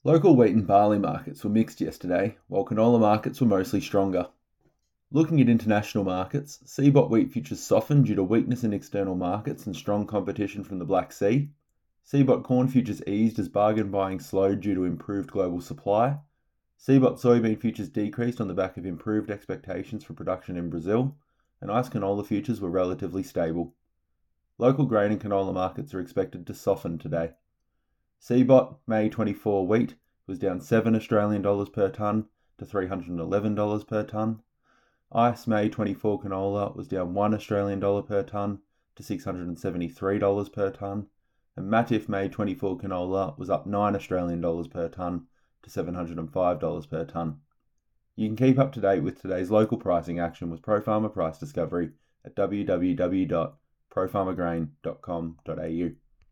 Local wheat and barley markets were mixed yesterday, while canola markets were mostly stronger. Looking at international markets, CBOT wheat futures softened due to weakness in external markets and strong competition from the Black Sea. CBOT corn futures eased as bargain buying slowed due to improved global supply. CBOT soybean futures decreased on the back of improved expectations for production in Brazil, and ICE canola futures were relatively stable. Local grain and canola markets are expected to soften today. CBOT May 24 wheat was down $7 per tonne to $311 per tonne. ICE May 24 canola was down $1 per tonne to $673 per tonne. And Matif May 24 canola was up $9 per tonne to $705 per tonne. You can keep up to date with today's local pricing action with ProFarmer Price Discovery at www.profarmergrain.com.au.